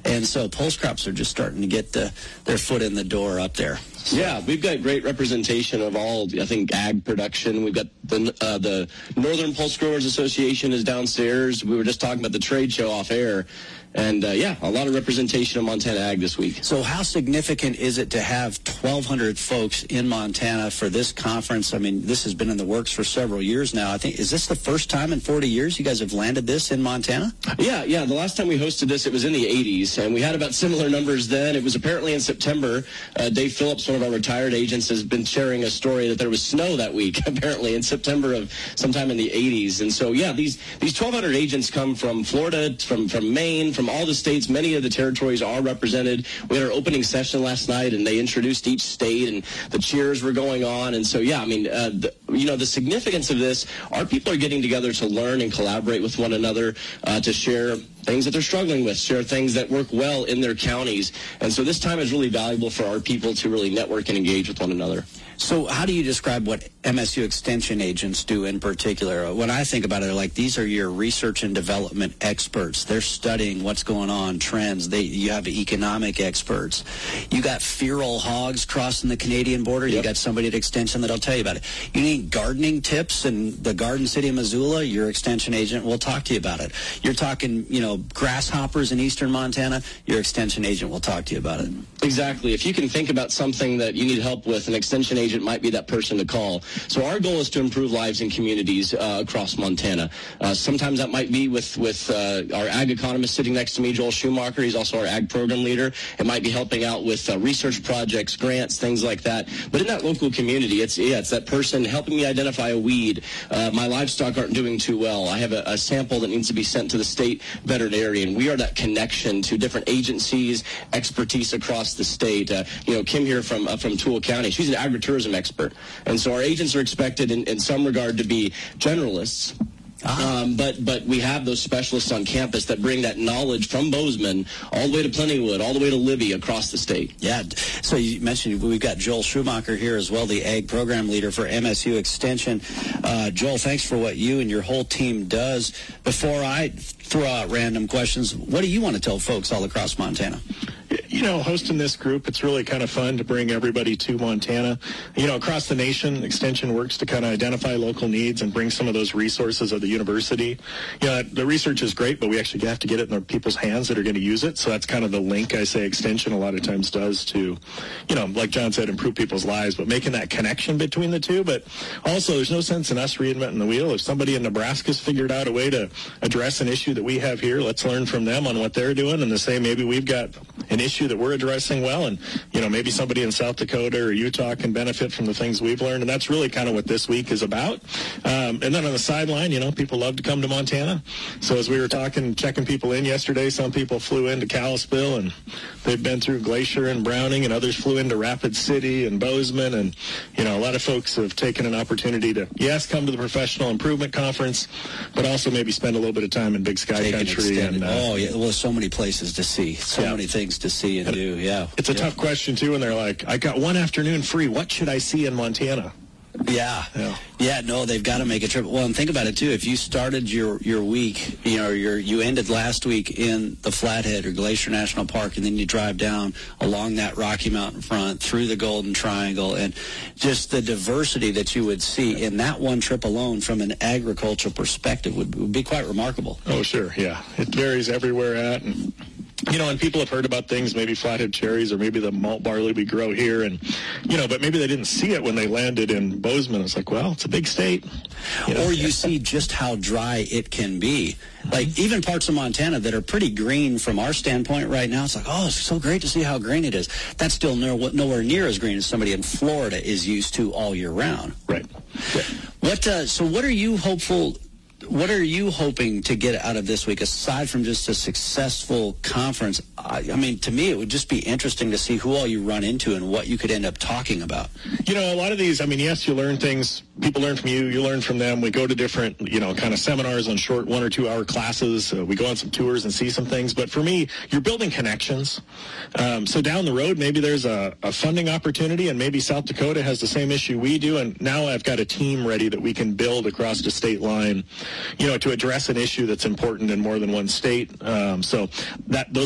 Speaker 16: And so Pulse Crops are just starting to get the, their foot in the door up there. So.
Speaker 17: Yeah, we've got great representation of all, I think, ag production. We've got the uh, the Northern Pulse Growers Association is downstairs. We were just talking about the trade show off air. And, uh, yeah, a lot of representation of Montana ag this week.
Speaker 16: So how significant is it to have twelve hundred folks in Montana for this conference? I mean, this has been in the works for several years now. I think, is this the first time in forty years you guys have landed this in Montana?
Speaker 17: Yeah, yeah. The last time we hosted this, it was in the eighties, and we had about similar numbers then. It was apparently in September. Uh, Dave Phillips, one of our retired agents, has been sharing a story that there was snow that week, apparently, in September of sometime in the eighties. And so, yeah, these, these twelve hundred agents come from Florida, from, from Maine, from all the states. Many of the territories are represented. We had our opening session last night, and they introduced each state, and the cheers were going on. And so, yeah, I mean, uh, the, you know, the significance of this, our people are getting together to learn and collaborate with one another, uh, to share things that they're struggling with, share things that work well in their counties. And so this time is really valuable for our people to really network and engage with one another.
Speaker 16: So how do you describe what M S U Extension agents do in particular? When I think about it, like these are your research and development experts. They're studying what's going on, trends. They, you have economic experts. You got feral hogs crossing the Canadian border. Yep. You got somebody at Extension that'll tell you about it. You need gardening tips in the Garden City of Missoula. Your Extension agent will talk to you about it. You're talking, you know, grasshoppers in eastern Montana. Your Extension agent will talk to you about it.
Speaker 17: Exactly. If you can think about something that you need help with, an Extension agent might be that person to call. So our goal is to improve lives in communities uh, across Montana. Uh, sometimes that might be with, with uh, our ag economist sitting next to me, Joel Schumacher. He's also our ag program leader. It might be helping out with uh, research projects, grants, things like that. But in that local community, it's yeah, it's that person helping me identify a weed. Uh, my livestock aren't doing too well. I have a, a sample that needs to be sent to the state veterinarian. We are that connection to different agencies, expertise across the state. Uh, you know, Kim here from uh, from Toole County, she's an agritourism expert. And so our agents are expected in, in some regard to be generalists. Ah. Um, but but we have those specialists on campus that bring that knowledge from Bozeman all the way to Plentywood, all the way to Libby across the state.
Speaker 16: Yeah. So you mentioned we've got Joel Schumacher here as well, the ag program leader for M S U Extension. Uh, Joel, thanks for what you and your whole team does. Before I throw out random questions, what do you want to tell folks all across Montana?
Speaker 18: You know, hosting this group, it's really kind of fun to bring everybody to Montana. You know, across the nation, Extension works to kind of identify local needs and bring some of those resources of the university. You know, the research is great, but we actually have to get it in the people's hands that are going to use it. So that's kind of the link I say Extension a lot of times does to, you know, like John said, improve people's lives, but making that connection between the two. But also, there's no sense in us reinventing the wheel. If somebody in Nebraska's figured out a way to address an issue that we have here, let's learn from them on what they're doing and to say maybe we've got an issue that we're addressing well, and you know maybe somebody in South Dakota or Utah can benefit from the things we've learned, and that's really kind of what this week is about. Um, and then on the sideline, you know, people love to come to Montana. So as we were talking, checking people in yesterday, some people flew into Kalispell, and they've been through Glacier and Browning, and others flew into Rapid City and Bozeman, and you know a lot of folks have taken an opportunity to yes come to the Professional Improvement Conference, but also maybe spend a little bit of time in Big Sky
Speaker 16: Take
Speaker 18: Country.
Speaker 16: And
Speaker 18: uh,
Speaker 16: oh yeah, well, so many places to see, so
Speaker 18: yeah.
Speaker 16: many things to see and, and do. Yeah,
Speaker 18: it's a
Speaker 16: yeah.
Speaker 18: tough question too, and they're like, I got one afternoon free. What should I see in Montana?
Speaker 16: Yeah. yeah, yeah, no, they've got to make a trip. Well, and think about it too. If you started your, your week, you know, your you ended last week in the Flathead or Glacier National Park, and then you drive down along that Rocky Mountain front through the Golden Triangle, and just the diversity that you would see in that one trip alone, from an agricultural perspective, would, would be quite remarkable.
Speaker 18: Oh, sure, yeah, it varies everywhere at. And you know, and people have heard about things, maybe flathead cherries or maybe the malt barley we grow here, and, you know, but maybe they didn't see it when they landed in Bozeman. It's like, well, it's a big state.
Speaker 16: You know? Or you see just how dry it can be. Like, even parts of Montana that are pretty green from our standpoint right now, it's like, oh, it's so great to see how green it is. That's still nowhere, nowhere near as green as somebody in Florida is used to all year round.
Speaker 18: Right. Yeah.
Speaker 16: What? Uh, so what are you hopeful... What are you hoping to get out of this week, aside from just a successful conference? I, I mean, to me, it would just be interesting to see who all you run into and what you could end up talking about.
Speaker 18: You know, a lot of these, I mean, yes, you learn things. People learn from you. You learn from them. We go to different, you know, kind of seminars on short one or two hour classes. Uh, we go on some tours and see some things. But for me, you're building connections. Um, so down the road, maybe there's a, a funding opportunity, and maybe South Dakota has the same issue we do. And now I've got a team ready that we can build across the state line, you know, to address an issue that's important in more than one state. Um, so that those connections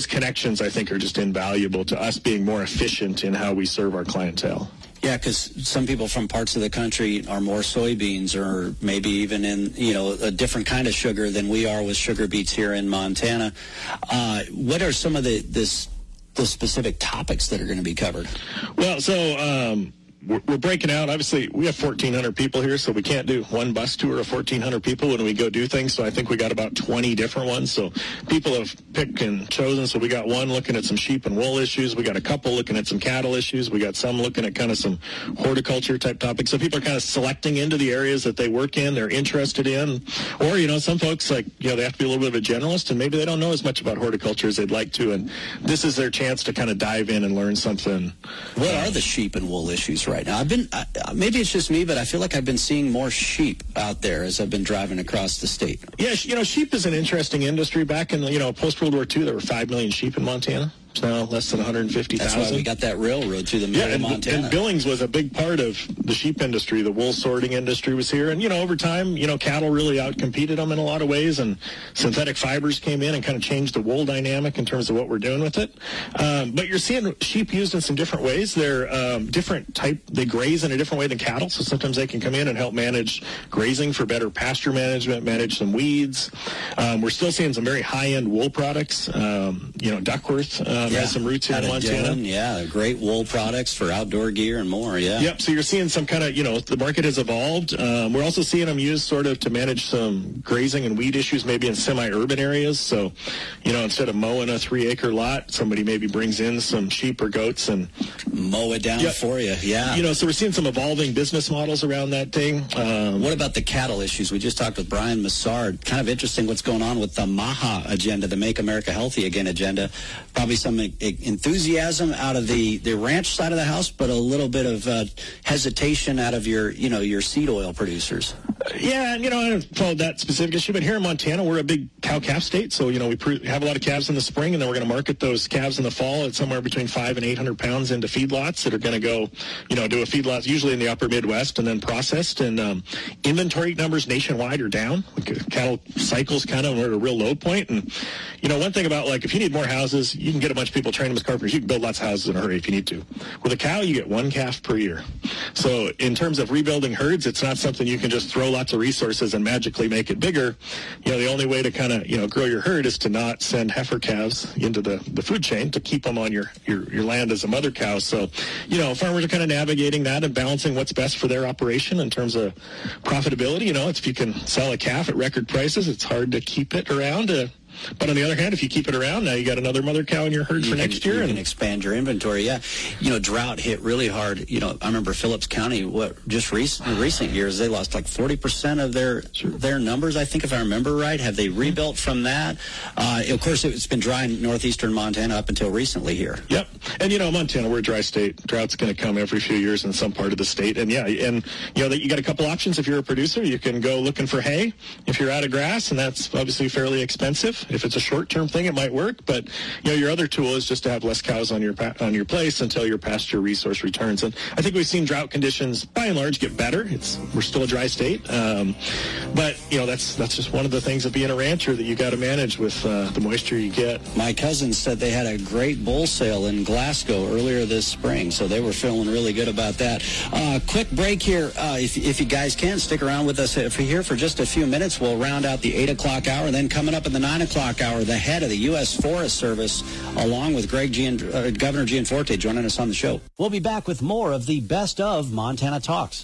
Speaker 18: conditions, I think, are just invaluable to us being more efficient in how we serve our clientele.
Speaker 16: Yeah, because some people from parts of the country are more soybeans or maybe even in, you know, a different kind of sugar than we are with sugar beets here in Montana. Uh, what are some of the, this, the specific topics that are going to be covered?
Speaker 18: Well, so um, we're, we're breaking out. Obviously, we have fourteen hundred people here, so we can't do one bus tour of fourteen hundred people when we go do things. So I think we got about twenty different ones. So people have picked and chosen. So we got one looking at some sheep and wool issues. We got a couple looking at some cattle issues. We got some looking at kind of some horticulture type topics. So people are kind of selecting into the areas that they work in, they're interested in. Or, you know, some folks, like, you know, they have to be a little bit of a generalist, and maybe they don't know as much about horticulture as they'd like to. And this is their chance to kind of dive in and learn something.
Speaker 16: What are the sheep and wool issues right now? I've been, uh, maybe it's just me, but I feel like I've been seeing more sheep out there as I've been driving across the state.
Speaker 18: Yeah, you know, sheep is an interesting industry. Back in, you know, post-World War Two, there were five million sheep in Montana. It's now less than one hundred fifty thousand.
Speaker 16: That's why we got that railroad through the middle
Speaker 18: yeah, and,
Speaker 16: of Montana.
Speaker 18: And Billings was a big part of the sheep industry. The wool sorting industry was here. And, you know, over time, you know, cattle really outcompeted them in a lot of ways. And synthetic fibers came in and kind of changed the wool dynamic in terms of what we're doing with it. Um, but you're seeing sheep used in some different ways. They're um, different type. They graze in a different way than cattle. So sometimes they can come in and help manage grazing for better pasture management, manage some weeds. Um, we're still seeing some very high-end wool products. Um, you know, Duckworth um,
Speaker 16: yeah.
Speaker 18: has some roots here in Montana.
Speaker 16: Dillon, yeah, great wool products for outdoor gear and more, yeah.
Speaker 18: Yep, so you're seeing some kind of, you know, the market has evolved. Um, we're also seeing them used sort of to manage some grazing and weed issues maybe in semi-urban areas. So, you know, instead of mowing a three-acre lot, somebody maybe brings in some sheep or goats and
Speaker 16: mow it down
Speaker 18: yep.
Speaker 16: for you, yeah.
Speaker 18: You know, so we're seeing some evolving business models around that thing. Um,
Speaker 16: what about the cattle issues? We just talked with Brian Massard. Kind of interesting what's going on with the MAHA agenda, the Make America Healthy Again agenda. Probably some enthusiasm out of the, the ranch side of the house, but a little bit of uh, hesitation out of your, you know, your seed oil producers.
Speaker 18: Yeah, and, you know, I haven't followed that specific issue, but here in Montana, we're a big cow-calf state, so, you know, we pr- have a lot of calves in the spring, and then we're going to market those calves in the fall at somewhere between five and eight hundred pounds into feedlots that are going to go, you know, do a feedlot usually in the upper Midwest and then processed, and um, inventory numbers nationwide are down. Cattle cycles kind of are at a real low point, and, you know, one thing about, like, if you need more houses, you can get a bunch of people, train them as carpenters, you can build lots of houses in a hurry if you need to. With a cow, you get one calf per year. So in terms of rebuilding herds, it's not something you can just throw lots of resources and magically make it bigger. You know, the only way to kind of, you know, grow your herd is to not send heifer calves into the, the food chain, to keep them on your, your, your land as a mother cow. So, you know, farmers are kind of navigating that and balancing what's best for their operation in terms of profitability. You know, it's, if you can sell a calf at record prices, it's hard to keep it around. Uh, But on the other hand, if you keep it around, now you got another mother cow in your herd
Speaker 16: you
Speaker 18: for
Speaker 16: can,
Speaker 18: next year.
Speaker 16: You
Speaker 18: and
Speaker 16: can expand your inventory, yeah. You know, drought hit really hard. You know, I remember Phillips County, what, just recent, in recent years, they lost like forty percent of their their numbers, I think, if I remember right. Have they rebuilt from that? Uh, of course, it's been dry in northeastern Montana up until recently here.
Speaker 18: Yep. And, you know, Montana, we're a dry state. Drought's going to come every few years in some part of the state. And, yeah, and, you know, you got a couple options. If you're a producer, you can go looking for hay if you're out of grass, and that's obviously fairly expensive. If it's a short-term thing, it might work, but, you know, your other tool is just to have less cows on your pa- on your place until your pasture resource returns. And I think we've seen drought conditions by and large get better. It's we're still a dry state, um, but you know that's that's just one of the things of being a rancher that you got to manage with uh, the moisture you get.
Speaker 16: My cousins said they had a great bull sale in Glasgow earlier this spring, so they were feeling really good about that. Uh, quick break here. Uh, if if you guys can stick around with us if you're here for just a few minutes, we'll round out the eight o'clock hour, and then coming up in the nine o'clock hour, the head of the U S Forest Service, along with Greg Gian, uh, Governor Gianforte, joining us on the show.
Speaker 12: We'll be back with more of the best of Montana Talks.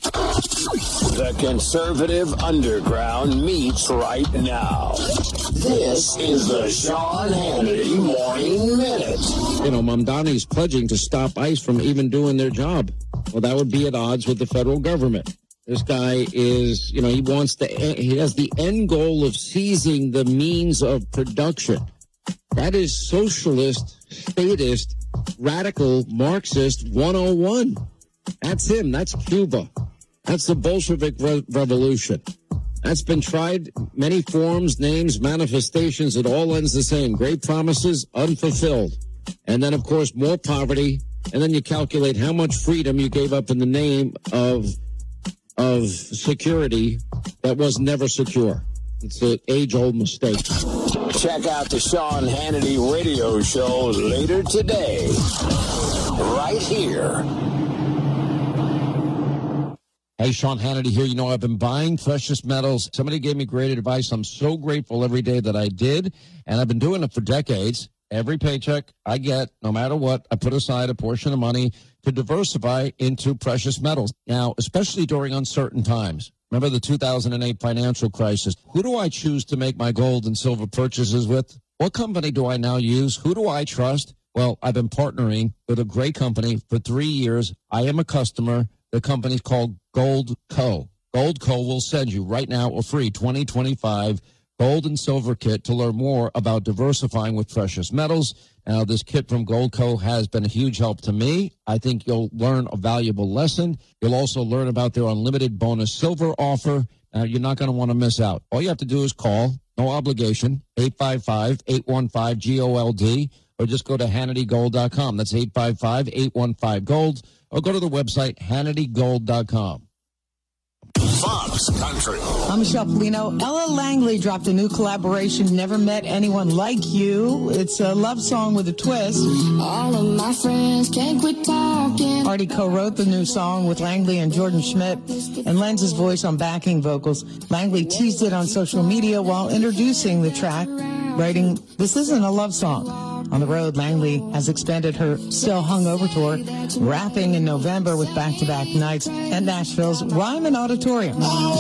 Speaker 2: The conservative underground meets right now. This is the Sean Hannity Morning Minute.
Speaker 8: You know, Mamdani's pledging to stop ICE from even doing their job. Well, that would be at odds with the federal government. This guy is, you know, he wants to, he has the end goal of seizing the means of production. That is socialist, statist, radical, Marxist one oh one. That's him. That's Cuba. That's the Bolshevik re- revolution. That's been tried, many forms, names, manifestations. It all ends the same. Great promises, unfulfilled. And then, of course, more poverty. And then you calculate how much freedom you gave up in the name of of security that was never secure. It's an age-old mistake. Check out the Sean Hannity radio show later today, right here.
Speaker 19: Hey, Sean Hannity here. You know, I've been buying precious metals. Somebody gave me great advice. I'm so grateful every day that I did, and I've been doing it for decades. Every paycheck I get, no matter what, I put aside a portion of money to diversify into precious metals. Now, especially during uncertain times. Remember the two thousand eight financial crisis. Who do I choose to make my gold and silver purchases with? What company do I now use? Who do I trust? Well, I've been partnering with a great company for three years. I am a customer. The company's called Gold Co. Gold Co. will send you right now a free twenty twenty-five gold and silver kit to learn more about diversifying with precious metals. Now, this kit from Gold Co. has been a huge help to me. I think you'll learn a valuable lesson. You'll also learn about their unlimited bonus silver offer. Now, you're not going to want to miss out. All you have to do is call, no obligation, eight five five, eight one five, G O L D, or just go to Hannity Gold dot com. That's eight five five, eight one five, GOLD, or go to the website Hannity Gold dot com.
Speaker 8: Fox Country.
Speaker 20: I'm Michelle Polino. Ella Langley dropped a new collaboration, Never Met Anyone Like You. It's a love song with a twist.
Speaker 9: All of my friends can't quit talking.
Speaker 20: Artie co-wrote the new song with Langley and Jordan Schmidt and lends his voice on backing vocals. Langley teased it on social media while introducing the track, writing, "This isn't a love song." On the road, Langley has expanded her Still Hungover tour, rapping in November with back-to-back nights at Nashville's Ryman Auditorium.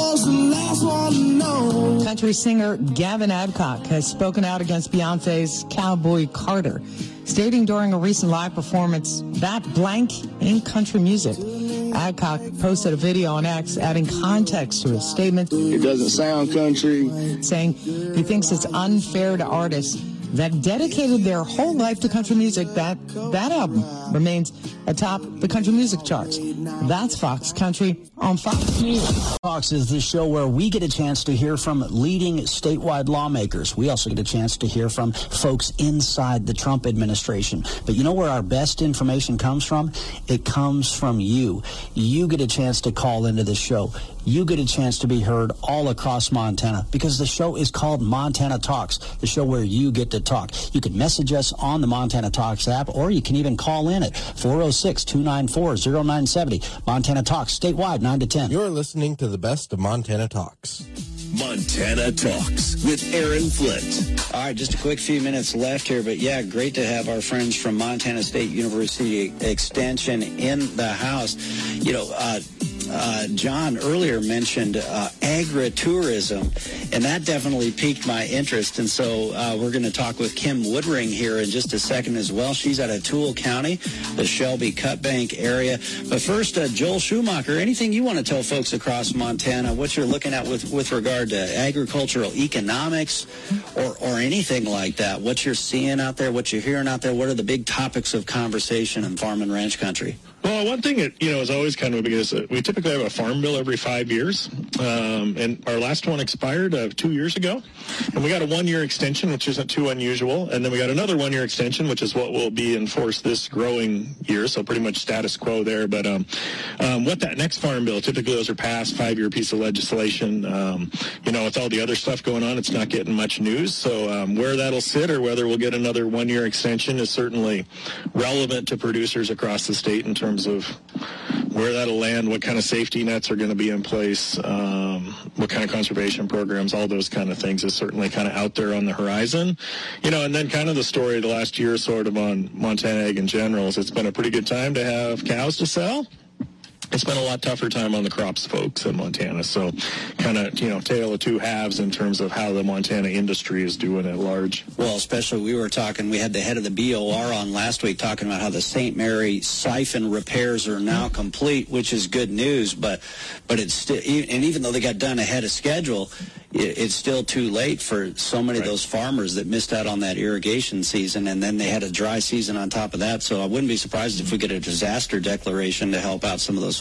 Speaker 20: Country singer Gavin Adcock has spoken out against Beyonce's Cowboy Carter, stating during a recent live performance, "That blank ain't country music." Adcock posted a video on X adding context to his statement.
Speaker 21: It doesn't sound country.
Speaker 20: Saying he thinks it's unfair to artists that dedicated their whole life to country music. That that album remains atop the country music charts. That's Fox Country on Fox News.
Speaker 12: Fox is the show where we get a chance to hear from leading statewide lawmakers. We also get a chance to hear from folks inside the Trump administration. But you know where our best information comes from? It comes from you. You get a chance to call into the show. You get a chance to be heard all across Montana because the show is called Montana Talks, the show where you get to talk. You can message us on the Montana Talks app, or you can even call in at four oh six, two nine four, oh nine seven oh. Montana Talks, statewide, nine to ten.
Speaker 5: You're listening to the best of Montana Talks.
Speaker 2: Montana Talks with Aaron Flint.
Speaker 16: All right, just a quick few minutes left here, but yeah, great to have our friends from Montana State University Extension in the house. You know, uh, uh, John earlier mentioned uh, agritourism, and that definitely piqued my interest. And so uh, we're going to talk with Kim Woodring here in just a second as well. She's out of Toole County, the Shelby Cut Bank area. But first, uh, Joel Schumacher, anything you want to tell folks across Montana, what you're looking at with, with regard to agricultural economics or, or anything like that, what you're seeing out there, what you're hearing out there, what are the big topics of conversation in farm and ranch country?
Speaker 18: Well, one thing that, you know, is always kind of big is uh, we typically have a farm bill every five years. Um, and our last one expired uh, two years ago. And we got a one-year extension, which isn't too unusual. And then we got another one-year extension, which is what will be enforced this growing year. So pretty much status quo there. But um, um, what that next farm bill, typically those are passed, five-year piece of legislation. Um, you know, with all the other stuff going on, it's not getting much news. So um, where that'll sit or whether we'll get another one-year extension is certainly relevant to producers across the state in terms of where that'll land, what kind of safety nets are going to be in place, um, what kind of conservation programs, all those kind of things is certainly kind of out there on the horizon. You know, and then kind of the story of the last year sort of on Montana Ag in general is it's been a pretty good time to have cows to sell. It's been a lot tougher time on the crops folks in Montana. So kind of, you know, tale of two halves in terms of how the Montana industry is doing at large.
Speaker 16: Well, especially we were talking, we had the head of the B O R on last week talking about how the Saint Mary siphon repairs are now complete, which is good news. But but it's still, and even though they got done ahead of schedule, it's still too late for so many right. of those farmers that missed out on that irrigation season, and then they had a dry season on top of that. So I wouldn't be surprised if we get a disaster declaration to help out some of those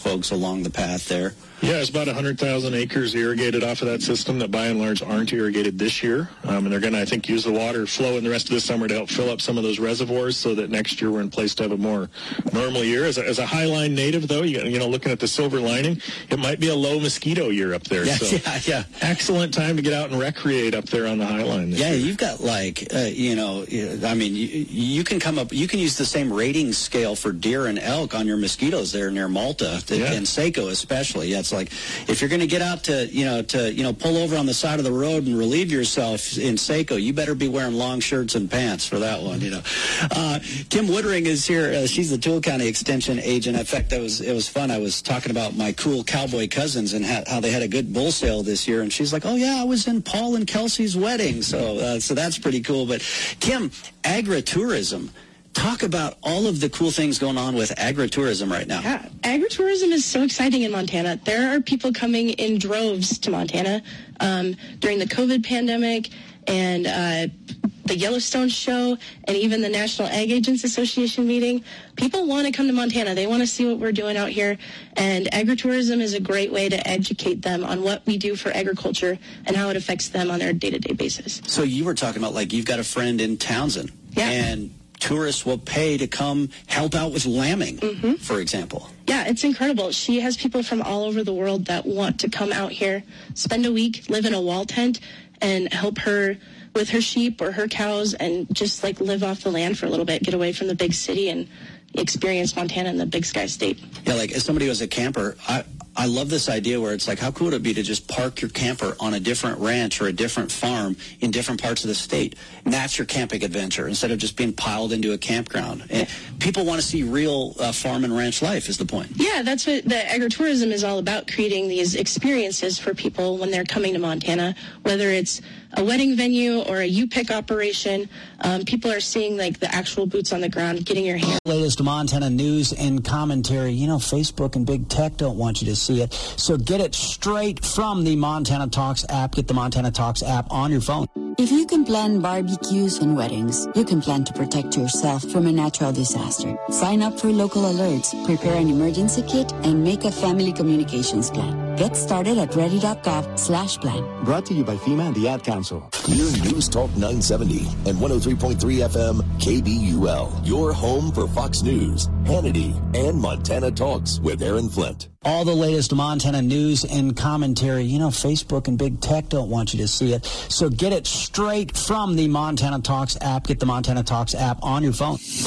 Speaker 3: folks along the path there.
Speaker 18: Yeah, it's about one hundred thousand acres irrigated off of that system that by and large aren't irrigated this year. Um, and they're going to, I think, use the water flow in the rest of the summer to help fill up some of those reservoirs so that next year we're in place to have a more normal year. As a, as a Highline native, though, you, you know, looking at the silver lining, it might be a low mosquito year up there.
Speaker 3: Yeah,
Speaker 18: so
Speaker 3: yeah, yeah.
Speaker 18: Excellent time to get out and recreate up there on the Highline.
Speaker 3: Yeah,
Speaker 18: year.
Speaker 3: you've got like, uh, you know, I mean, you, you can come up, you can use the same rating scale for deer and elk on your mosquitoes there near Malta
Speaker 18: Yeah.
Speaker 3: and Saco especially. Yeah, it's like, if you're going to get out to, you know, to, you know, pull over on the side of the road and relieve yourself in Saco, you better be wearing long shirts and pants for that one, you know. Uh, Kim Woodring is here. Uh, she's the Toole County Extension agent. In fact, that was, it was fun. I was talking about my cool cowboy cousins and ha- how they had a good bull sale this year. And she's like, oh, yeah, I was in Paul and Kelsey's wedding. So, uh, so that's pretty cool. But, Kim, agritourism. Talk about all of the cool things going on with agritourism right now.
Speaker 1: Yeah, agritourism is so exciting in Montana. There are people coming in droves to Montana um, during the COVID pandemic and uh, the Yellowstone show and even the National Ag Agents Association meeting. People want to come to Montana. They want to see what we're doing out here. And agritourism is a great way to educate them on what we do for agriculture and how it affects them on their day-to-day basis.
Speaker 3: So you were talking about, like, you've got a friend in Townsend.
Speaker 1: Yeah.
Speaker 3: And tourists will pay to come help out with lambing, mm-hmm. for example.
Speaker 1: Yeah, it's incredible. She has people from all over the world that want to come out here, spend a week, live in a wall tent, and help her with her sheep or her cows and just, like, live off the land for a little bit, get away from the big city and experience Montana and the Big Sky State.
Speaker 3: Yeah, like, as somebody who's a camper, I, I love this idea where it's like, how cool would it be to just park your camper on a different ranch or a different farm in different parts of the state? And that's your camping adventure instead of just being piled into a campground. And people want to see real uh, farm and ranch life is the point.
Speaker 1: Yeah, that's what the agritourism is all about, creating these experiences for people when they're coming to Montana, whether it's a wedding venue or a U-Pick operation. Um, people are seeing, like, the actual boots on the ground, getting your hands.
Speaker 12: Latest Montana news and commentary. You know, Facebook and big tech don't want you to see it. So get it straight from the Montana Talks app. Get the Montana Talks app on your phone.
Speaker 22: If you can plan barbecues and weddings, you can plan to protect yourself from a natural disaster. Sign up for local alerts, prepare an emergency kit, and make a family communications plan. Get started at ready.gov slash plan.
Speaker 2: Brought to you by FEMA and the Ad Council. Your News Talk nine seventy and one oh three point three F M K B U L. Your home for Fox News, Hannity, and Montana Talks with Aaron Flint.
Speaker 12: All the latest Montana news and commentary. You know, Facebook and big tech don't want you to see it. So get it straight from the Montana Talks app. Get the Montana Talks app on your phone.